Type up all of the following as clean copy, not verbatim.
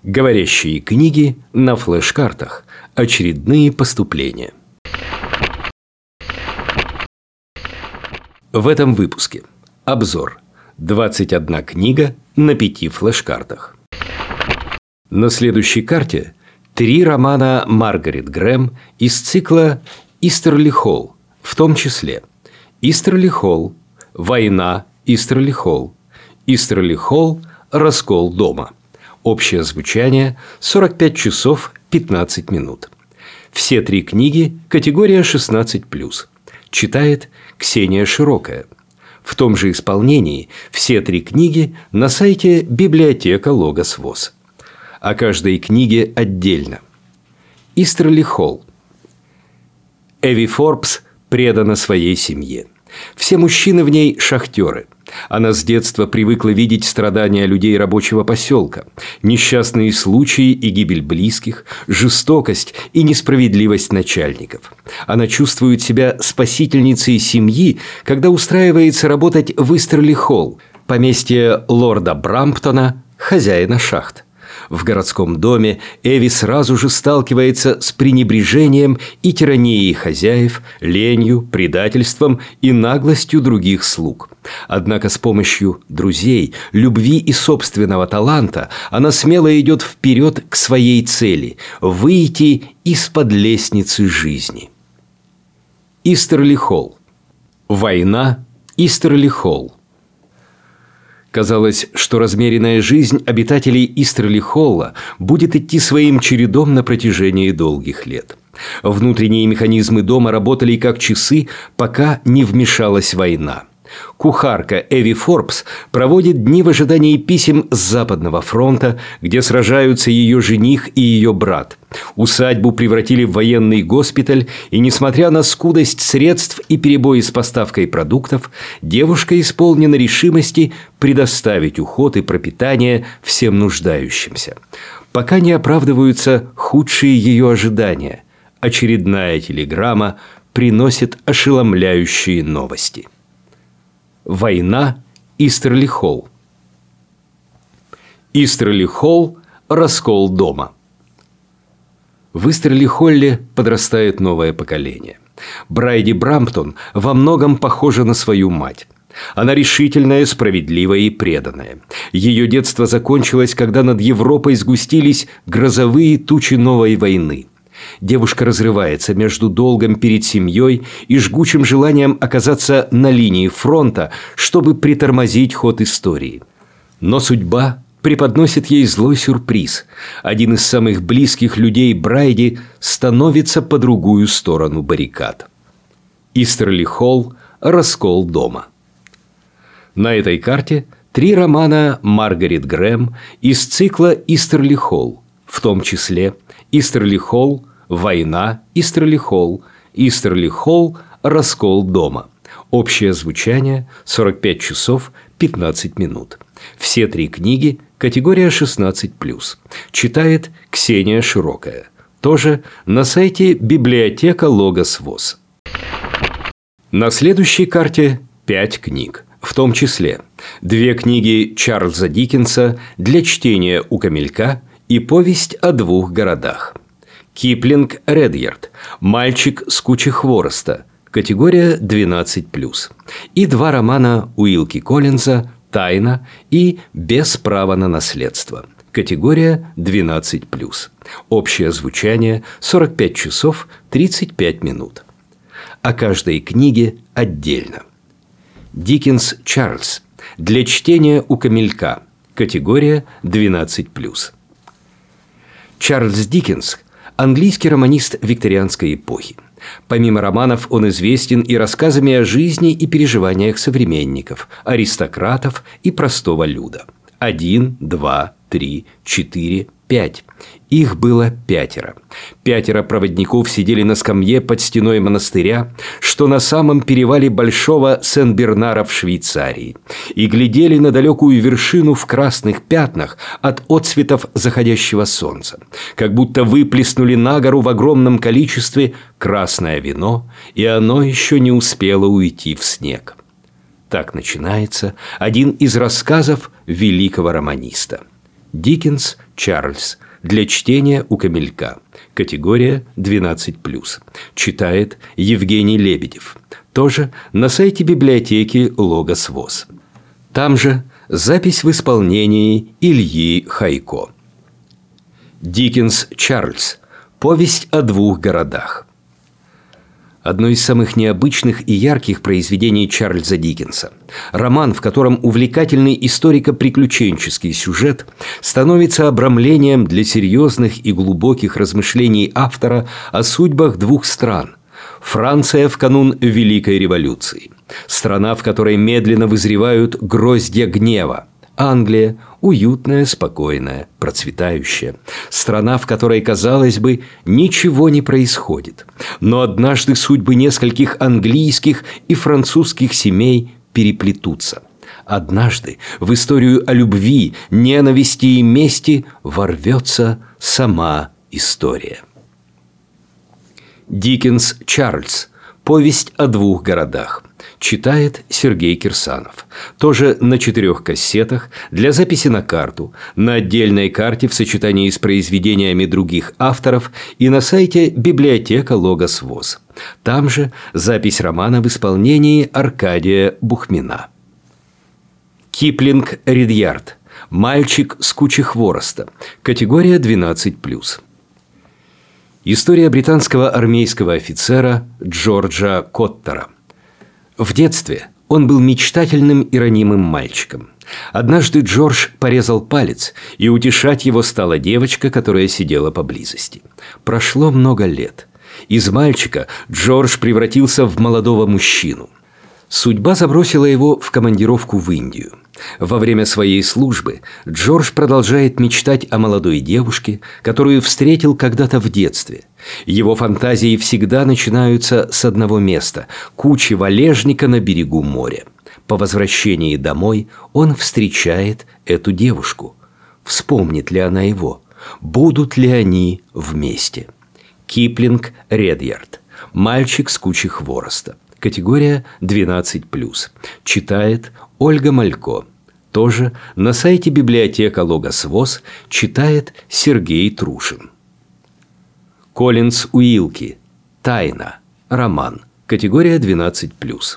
Говорящие книги на флеш-картах. Очередные поступления. В этом выпуске обзор. 21 книга на 5 флеш-картах. На следующей карте 3 романа Маргарет Грэм из цикла «Истерли Холл», в том числе «Истерли Холл», «Война», «Истерли Холл», «Истерли Холл», «Раскол дома». Общее звучание 45 часов 15 минут. Все 3 книги категория 16+. Читает Ксения Широкая. В том же исполнении все 3 книги на сайте библиотека Логос ВОС. О каждой книге отдельно. Истерли Холл. Эви Форбс предана своей семье. Все мужчины в ней шахтеры. Она с детства привыкла видеть страдания людей рабочего поселка, несчастные случаи и гибель близких, жестокость и несправедливость начальников. Она чувствует себя спасительницей семьи, когда устраивается работать в Истерли Холл, поместье лорда Брамптона, хозяина шахт. В городском доме Эви сразу же сталкивается с пренебрежением и тиранией хозяев, ленью, предательством и наглостью других слуг. Однако с помощью друзей, любви и собственного таланта она смело идет вперед к своей цели – выйти из-под лестницы жизни. Истерли Холл. Война. Истерли Холл. Казалось, что размеренная жизнь обитателей Истерли Холла будет идти своим чередом на протяжении долгих лет. Внутренние механизмы дома работали как часы, пока не вмешалась война. Кухарка Эви Форбс проводит дни в ожидании писем с Западного фронта, где сражаются ее жених и ее брат. Усадьбу превратили в военный госпиталь, и, несмотря на скудость средств и перебои с поставкой продуктов, девушка исполнена решимости предоставить уход и пропитание всем нуждающимся. Пока не оправдываются худшие ее ожидания. Очередная телеграмма приносит ошеломляющие новости. Война. Истерли Холл. Истерли Холл. Раскол дома. В Истерли Холле подрастает новое поколение. Брайди Брамптон во многом похожа на свою мать. Она решительная, справедливая и преданная. Ее детство закончилось, когда над Европой сгустились грозовые тучи новой войны. Девушка разрывается между долгом перед семьей и жгучим желанием оказаться на линии фронта, чтобы притормозить ход истории. Но судьба преподносит ей злой сюрприз. Один из самых близких людей Брайди становится по другую сторону баррикад. Истерли Холл. Раскол дома. На этой карте 3 романа Маргарет Грэм из цикла «Истерли Холл», в том числе «Истерли Холл», «Война», «Истерли Холл», «Истерли Холл», «Раскол дома». Общее звучание 45 часов 15 минут. Все 3 книги категория 16+. Читает Ксения Широкая. Тоже на сайте библиотека Логос ВОС. На следующей карте 5 книг. В том числе 2 книги Чарльза Диккенса для чтения у камелька и повесть о 2 городах. Киплинг Редьярд. Мальчик с кучей хвороста. Категория 12+. И 2 романа Уилки Коллинза «Тайна» и «Без права на наследство». Категория 12+. Общее звучание 45 часов 35 минут. О каждой книге отдельно. Диккенс Чарльз. Для чтения у камелька. Категория 12+. Чарльз Диккенс – английский романист викторианской эпохи. Помимо романов, он известен и рассказами о жизни и переживаниях современников, аристократов и простого люда. 1, 2, 3, 4, 5. Их было 5. 5 проводников сидели на скамье под стеной монастыря, что на самом перевале Большого Сен-Бернара в Швейцарии, и глядели на далекую вершину в красных пятнах от отсветов заходящего солнца, как будто выплеснули на гору в огромном количестве красное вино, и оно еще не успело уйти в снег. Так начинается один из рассказов великого романиста. Диккенс Чарльз. Для чтения у камелька. Категория 12+. Читает Евгений Лебедев. Тоже на сайте библиотеки Логос ВОС. Там же запись в исполнении Ильи Хайко. Диккенс Чарльз. Повесть о двух городах. Одно из самых необычных и ярких произведений Чарльза Диккенса. Роман, в котором увлекательный историко-приключенческий сюжет становится обрамлением для серьезных и глубоких размышлений автора о судьбах двух стран. Франция в канун Великой революции. Страна, в которой медленно вызревают гроздья гнева. Англия – уютная, спокойная, процветающая. Страна, в которой, казалось бы, ничего не происходит. Но однажды судьбы нескольких английских и французских семей переплетутся. Однажды в историю о любви, ненависти и мести ворвется сама история. Диккенс Чарльз. Повесть о двух городах. Читает Сергей Кирсанов. Тоже на 4 кассетах, для записи на карту, на отдельной карте в сочетании с произведениями других авторов и на сайте библиотека Логос ВОС. Там же запись романа в исполнении Аркадия Бухмина. Киплинг Редьярд. Мальчик с кучей хвороста. Категория 12+. История британского армейского офицера Джорджа Коттера. В детстве он был мечтательным и ранимым мальчиком. Однажды Джордж порезал палец, и утешать его стала девочка, которая сидела поблизости. Прошло много лет. Из мальчика Джордж превратился в молодого мужчину. Судьба забросила его в командировку в Индию. Во время своей службы Джордж продолжает мечтать о молодой девушке, которую встретил когда-то в детстве. Его фантазии всегда начинаются с одного места – кучи валежника на берегу моря. По возвращении домой он встречает эту девушку. Вспомнит ли она его? Будут ли они вместе? Киплинг Редьярд. Мальчик с кучей хвороста. Категория 12+. Читает Ольга Малько. Тоже на сайте библиотека Логос ВОС. Читает Сергей Трушин. Коллинз Уилки. Тайна. Роман. Категория 12+.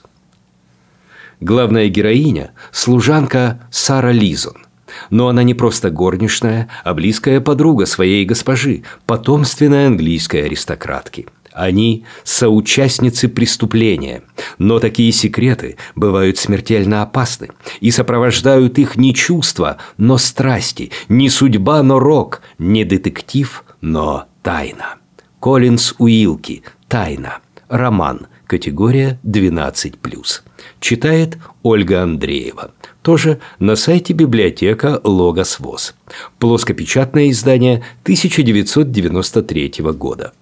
Главная героиня – служанка Сара Лизон. Но она не просто горничная, а близкая подруга своей госпожи, потомственной английской аристократки. Они – соучастницы преступления, но такие секреты бывают смертельно опасны и сопровождают их не чувства, но страсти, не судьба, но рок, не детектив, но тайна. Коллинз Уилки. Тайна. Роман. Категория 12+. Читает Ольга Андреева. Тоже на сайте библиотека Логос ВОС. Плоскопечатное издание 1993 года.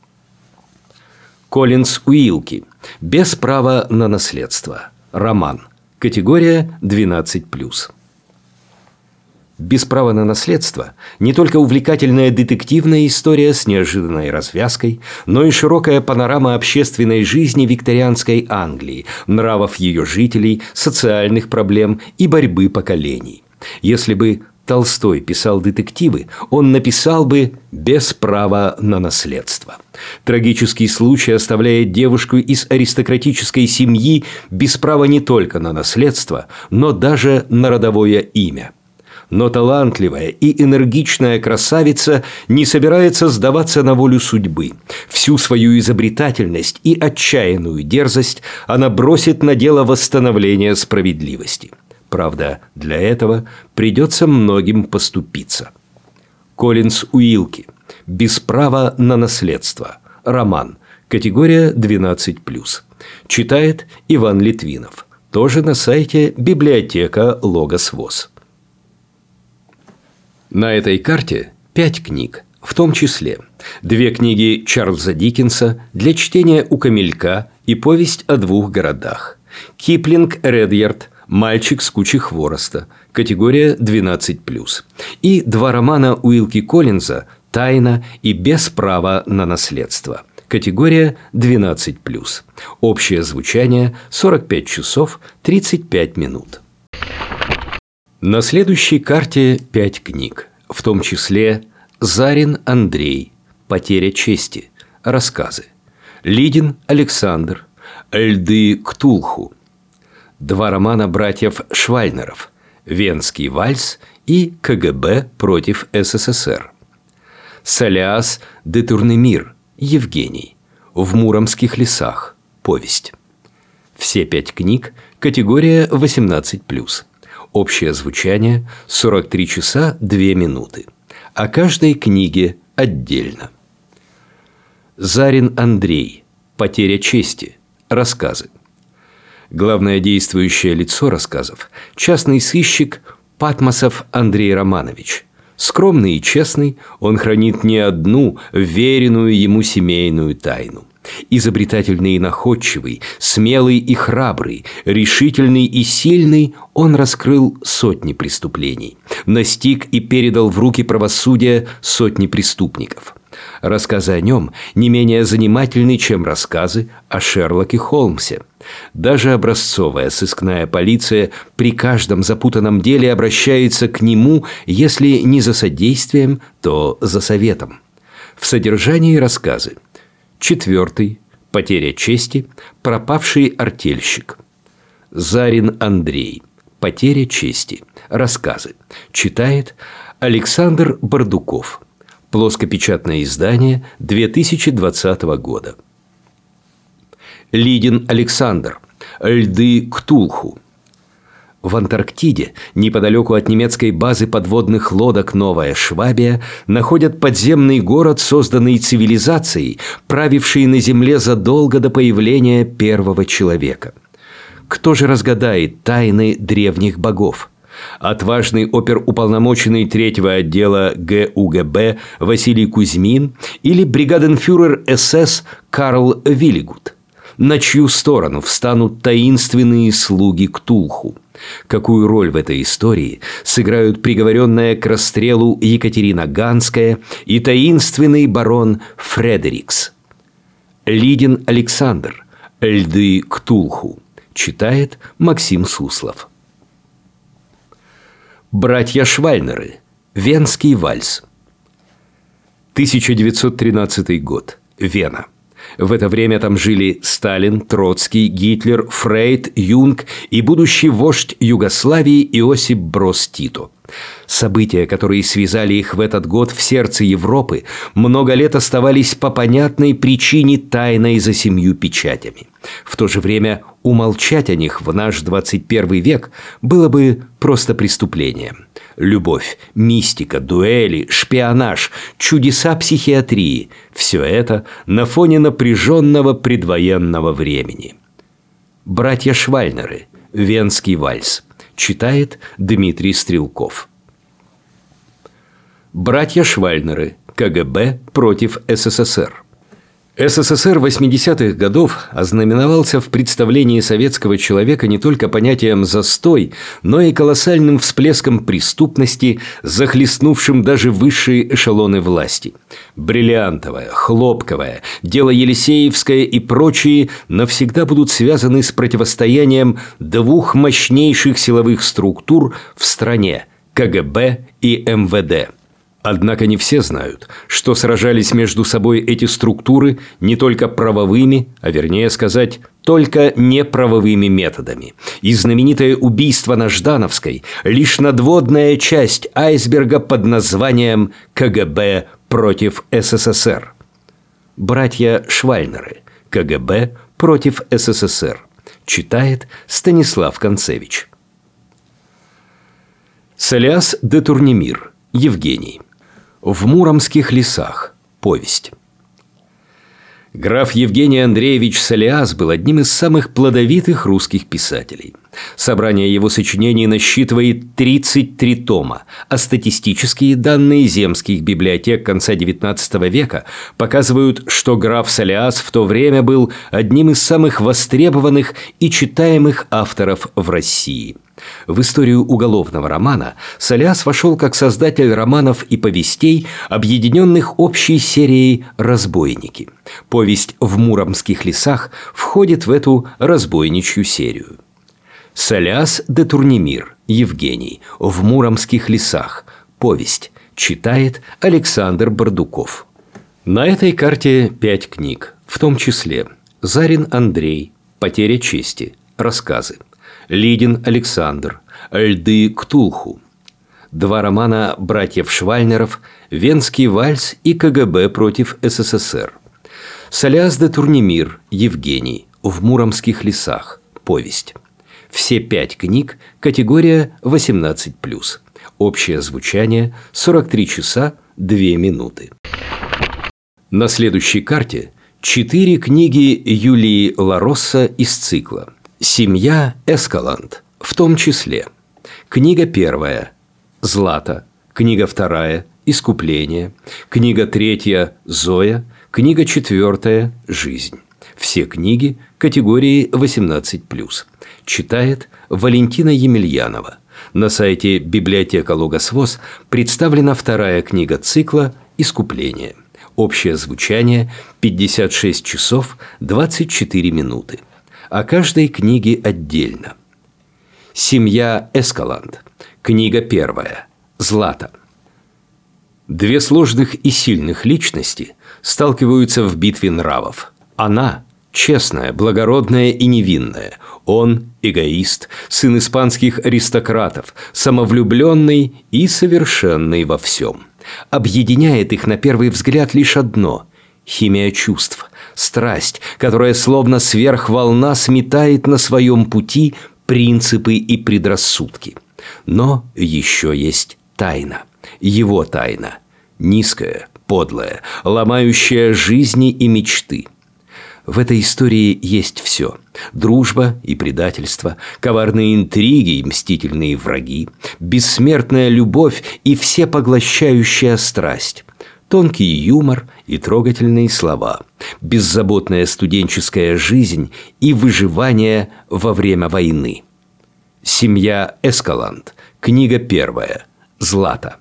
Коллинз Уилки. Без права на наследство. Роман. Категория 12+. «Без права на наследство» – не только увлекательная детективная история с неожиданной развязкой, но и широкая панорама общественной жизни викторианской Англии, нравов ее жителей, социальных проблем и борьбы поколений. Если бы Толстой писал детективы, он написал бы «Без права на наследство». Трагический случай оставляет девушку из аристократической семьи без права не только на наследство, но даже на родовое имя. Но талантливая и энергичная красавица не собирается сдаваться на волю судьбы. Всю свою изобретательность и отчаянную дерзость она бросит на дело восстановления справедливости. Правда, для этого придется многим поступиться. Коллинз Уилки. Без права на наследство. Роман. Категория 12+. Читает Иван Литвинов. Тоже на сайте библиотека Логос ВОС. На этой карте 5 книг, в том числе 2 книги Чарльза Диккенса для чтения у камелька и повесть о двух городах. Киплинг Редьярд. Мальчик с кучей хвороста. Категория 12+. И 2 романа Уилки Коллинза «Тайна» и «Без права на наследство». Категория 12+. Общее звучание 45 часов 35 минут. На следующей карте 5 книг, в том числе Зарин Андрей, «Потеря чести», рассказы, Лидин Александр, «Льды Ктулху», 2 романа братьев Швальнеров, «Венский вальс» и «КГБ против СССР», Солиас де Турнемир, Евгений, «В Муромских лесах», повесть. Все 5 книг – категория 18+. Общее звучание – 43 часа 2 минуты. О каждой книге отдельно. Зарин Андрей, «Потеря чести», рассказы. Главное действующее лицо рассказов – частный сыщик Патмосов Андрей Романович. Скромный и честный, он хранит не одну веренную ему семейную тайну. Изобретательный и находчивый, смелый и храбрый, решительный и сильный, он раскрыл сотни преступлений, настиг и передал в руки правосудия сотни преступников. Рассказы о нем не менее занимательны, чем рассказы о Шерлоке Холмсе. Даже образцовая сыскная полиция при каждом запутанном деле обращается к нему, если не за содействием, то за советом. В содержании рассказы: 4, «Потеря чести», пропавший артельщик. Зарин Андрей, «Потеря чести», рассказы. Читает Александр Бардуков. Плоскопечатное издание 2020 года. Лидин Александр, «Льды Ктулху». В Антарктиде, неподалеку от немецкой базы подводных лодок «Новая Швабия», находят подземный город, созданный цивилизацией, правившей на Земле задолго до появления первого человека. Кто же разгадает тайны древних богов? Отважный оперуполномоченный 3-го отдела ГУГБ Василий Кузьмин или бригаденфюрер СС Карл Виллигут? На чью сторону встанут таинственные слуги Ктулху? Какую роль в этой истории сыграют приговоренная к расстрелу Екатерина Ганская и таинственный барон Фредерикс? Лидин Александр, «Льды Ктулху», читает Максим Суслов. Братья Швальнеры, «Венский вальс». 1913 год. Вена. В это время там жили Сталин, Троцкий, Гитлер, Фрейд, Юнг и будущий вождь Югославии Иосип Броз Тито. События, которые связали их в этот год в сердце Европы, много лет оставались по понятной причине тайной за 7 печатями. В то же время умолчать о них в наш 21 век было бы просто преступлением. Любовь, мистика, дуэли, шпионаж, чудеса психиатрии – все это на фоне напряженного предвоенного времени. Братья Швальнеры, «Венский вальс», читает Дмитрий Стрелков. Братья Швальнеры, КГБ против СССР. СССР 80-х годов ознаменовался в представлении советского человека не только понятием «застой», но и колоссальным всплеском преступности, захлестнувшим даже высшие эшелоны власти. Бриллиантовая, хлопковая, дело Елисеевское и прочие навсегда будут связаны с противостоянием 2 мощнейших силовых структур в стране – КГБ и МВД. Однако не все знают, что сражались между собой эти структуры не только правовыми, а вернее сказать, только неправовыми методами. И знаменитое убийство на Ждановской – лишь надводная часть айсберга под названием «КГБ против СССР». Братья Швальнеры, КГБ против СССР. Читает Станислав Концевич. Солиас де Турнемир, Евгений. «В Муромских лесах», повесть. Граф Евгений Андреевич Солиас был одним из самых плодовитых русских писателей. Собрание его сочинений насчитывает 33 тома, а статистические данные земских библиотек конца XIX века показывают, что граф Солиас в то время был одним из самых востребованных и читаемых авторов в России. В историю уголовного романа Солиас вошел как создатель романов и повестей, объединенных общей серией «Разбойники». Повесть «В Муромских лесах» входит в эту разбойничью серию. Солиас де Турнемир, Евгений. В Муромских лесах. Повесть. Читает Александр Бардуков. На этой карте 5 книг, в том числе Зарин Андрей, «Потеря чести», рассказы, Лидин Александр, «Льды Ктулху», 2 романа братьев Швальнеров, «Венский вальс» и «КГБ против СССР», Солиас де Турнемир, Евгений. В Муромских лесах. Повесть. Все 5 книг категория 18+. Общее звучание 43 часа 2 минуты. На следующей карте 4 книги Юлии Ларосса из цикла «Семья Эскалант», в том числе книга 1 «Злата», книга 2 «Искупление», книга 3 «Зоя», книга 4 «Жизнь». Все книги категории 18+. Читает Валентина Емельянова. На сайте библиотека Логосвоз представлена 2 книга цикла «Искупление». Общее звучание 56 часов 24 минуты. О каждой книге отдельно. «Семья Эскалант». Книга 1. «Злата». 2 сложных и сильных личности сталкиваются в битве нравов. Она – честная, благородная и невинная. Он – эгоист, сын испанских аристократов, самовлюбленный и совершенный во всем. Объединяет их на первый взгляд лишь одно – химия чувств, страсть, которая словно сверхволна сметает на своем пути принципы и предрассудки. Но еще есть тайна, его тайна, низкая, подлая, ломающая жизни и мечты. В этой истории есть все – дружба и предательство, коварные интриги и мстительные враги, бессмертная любовь и всепоглощающая страсть, тонкий юмор и трогательные слова, беззаботная студенческая жизнь и выживание во время войны. «Семья Эскалант», книга 1, «Злата».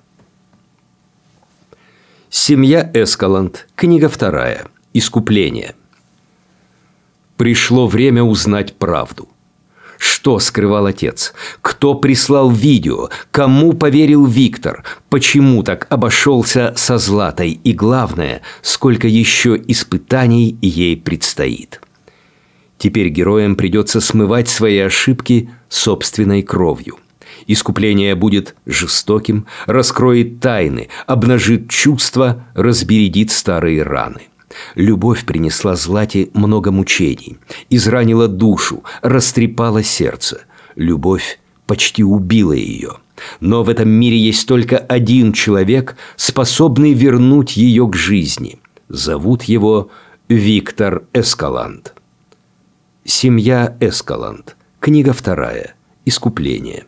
«Семья Эскалант», книга 2, «Искупление». Пришло время узнать правду. Что скрывал отец? Кто прислал видео? Кому поверил Виктор? Почему так обошелся со Златой? И главное, сколько еще испытаний ей предстоит? Теперь героям придется смывать свои ошибки собственной кровью. Искупление будет жестоким, раскроет тайны, обнажит чувства, разбередит старые раны. Любовь принесла Злате много мучений, изранила душу, растрепала сердце. Любовь почти убила ее. Но в этом мире есть только один человек, способный вернуть ее к жизни. Зовут его Виктор Эскалант. «Семья Эскалант», книга 2, «Искупление».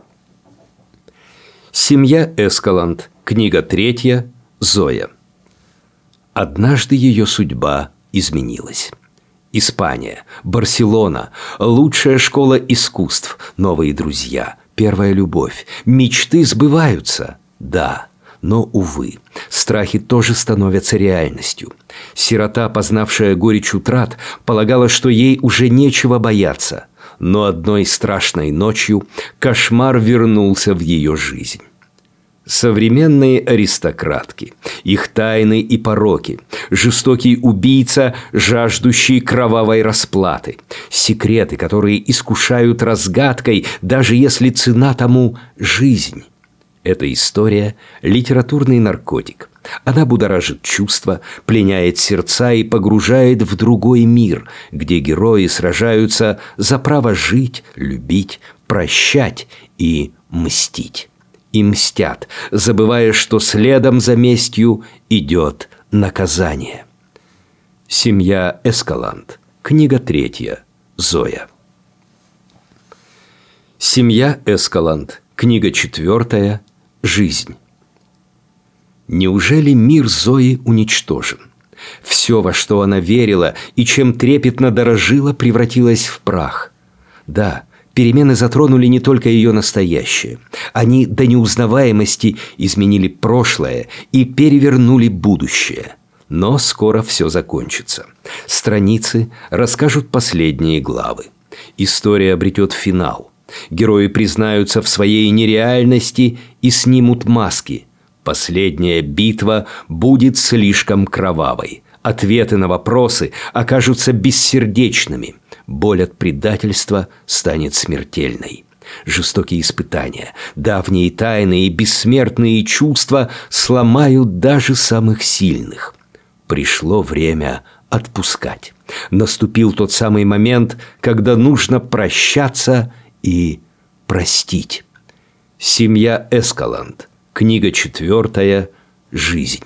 «Семья Эскалант», книга 3, «Зоя». Однажды ее судьба изменилась. Испания, Барселона, лучшая школа искусств, новые друзья, первая любовь, мечты сбываются, да, но, увы, страхи тоже становятся реальностью. Сирота, познавшая горечь утрат, полагала, что ей уже нечего бояться, но одной страшной ночью кошмар вернулся в ее жизнь. Современные аристократки, их тайны и пороки, жестокий убийца, жаждущий кровавой расплаты, секреты, которые искушают разгадкой, даже если цена тому – жизнь. Эта история – литературный наркотик. Она будоражит чувства, пленяет сердца и погружает в другой мир, где герои сражаются за право жить, любить, прощать и мстить. И мстят, забывая, что следом за местью идет наказание. «Семья Эскалант», книга 3, «Зоя». «Семья Эскалант», книга 4, «Жизнь». Неужели мир Зои уничтожен? Все, во что она верила и чем трепетно дорожила, превратилось в прах. Да, перемены затронули не только ее настоящее. Они до неузнаваемости изменили прошлое и перевернули будущее. Но скоро все закончится. Страницы расскажут последние главы. История обретет финал. Герои признаются в своей нереальности и снимут маски. Последняя битва будет слишком кровавой. Ответы на вопросы окажутся бессердечными. Боль от предательства станет смертельной. Жестокие испытания, давние тайны и бессмертные чувства сломают даже самых сильных. Пришло время отпускать. Наступил тот самый момент, когда нужно прощаться и простить. Семья Эскаланд. Книга 4. «Жизнь».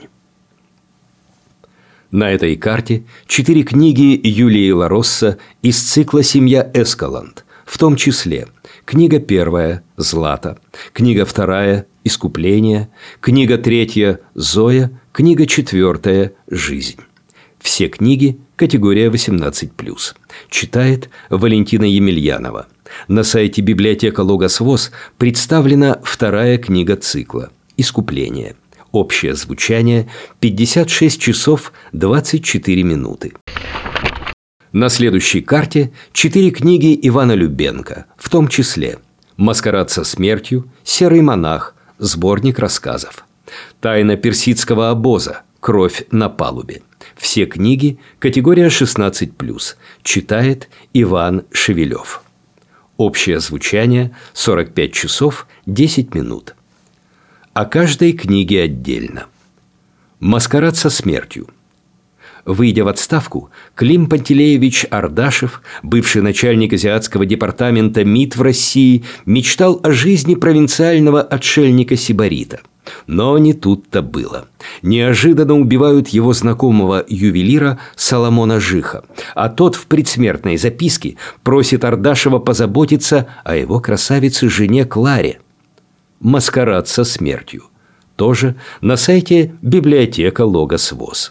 На этой карте 4 книги Юлии Ларосса из цикла «Семья Эскаланд», в том числе книга 1 «Злата», книга 2 «Искупление», книга 3 «Зоя», книга 4 «Жизнь». Все книги категория 18+. Читает Валентина Емельянова. На сайте библиотека Логос ВОС представлена 2 книга цикла «Искупление». Общее звучание 56 часов 24 минуты. На следующей карте 4 книги Ивана Любенко, в том числе «Маскарад со смертью», «Серый монах», сборник рассказов, «Тайна персидского обоза», «Кровь на палубе». Все книги категория 16+. Читает Иван Шевелев. Общее звучание 45 часов 10 минут. О каждой книге отдельно. «Маскарад со смертью». Выйдя в отставку, Клим Пантелеевич Ардашев, бывший начальник азиатского департамента МИД в России, мечтал о жизни провинциального отшельника-сибарита. Но не тут-то было. Неожиданно убивают его знакомого ювелира Соломона Жиха, а тот в предсмертной записке просит Ардашева позаботиться о его красавице-жене Кларе. «Маскарад со смертью». Тоже на сайте библиотека Логос ВОС.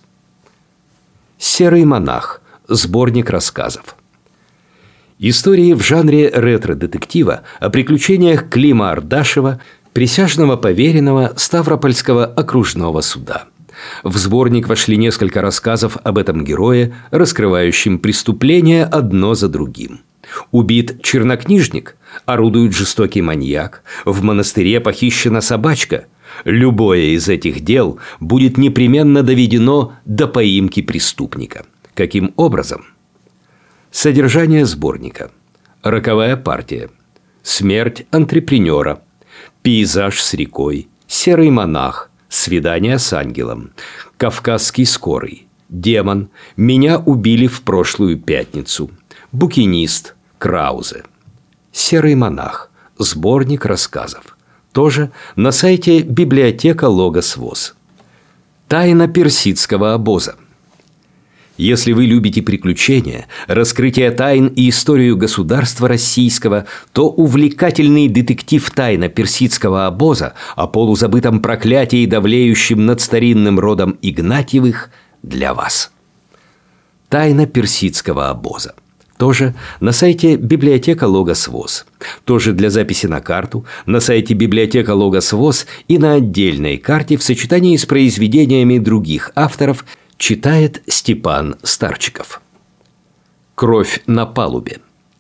«Серый монах», сборник рассказов. Истории в жанре ретро-детектива о приключениях Клима Ардашева, присяжного поверенного Ставропольского окружного суда. В сборник вошли несколько рассказов об этом герое, раскрывающим преступления одно за другим. Убит чернокнижник, орудует жестокий маньяк, в монастыре похищена собачка. Любое из этих дел будет непременно доведено до поимки преступника. Каким образом? Содержание сборника. Роковая партия. Смерть антрепренера. Пейзаж с рекой. Серый монах. Свидание с ангелом. Кавказский скорый. Демон. Меня убили в прошлую пятницу. Букинист. Краузе. Серый монах. Сборник рассказов. Тоже на сайте библиотека Логос ВОС. Тайна персидского обоза. Если вы любите приключения, раскрытие тайн и историю государства российского, то увлекательный детектив «Тайна персидского обоза» о полузабытом проклятии, давлеющем над старинным родом Игнатьевых, для вас. Тайна персидского обоза. Тоже на сайте библиотека Логос ВОС. Тоже для записи на карту на сайте библиотека Логос ВОС и на отдельной карте в сочетании с произведениями других авторов. Читает Степан Старчиков. «Кровь на палубе».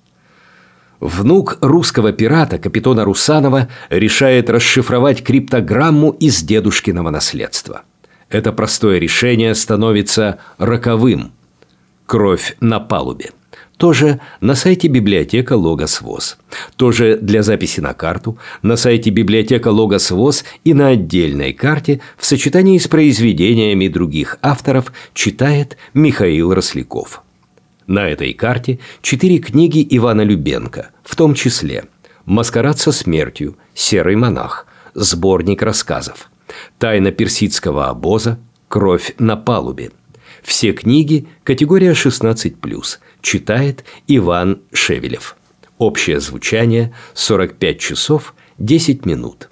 Внук русского пирата капитана Русанова решает расшифровать криптограмму из дедушкиного наследства. Это простое решение становится роковым. «Кровь на палубе». Тоже на сайте библиотека Логос ВОС. Тоже для записи на карту на сайте библиотека Логос ВОС и на отдельной карте в сочетании с произведениями других авторов. Читает Михаил Росляков. На этой карте 4 книги Ивана Любенко, в том числе «Маскарад со смертью», «Серый монах», сборник рассказов, «Тайна персидского обоза», «Кровь на палубе». Все книги категория 16+. Читает Иван Шевелев. Общее звучание 45 часов 10 минут.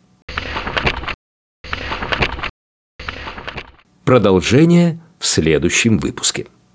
Продолжение в следующем выпуске.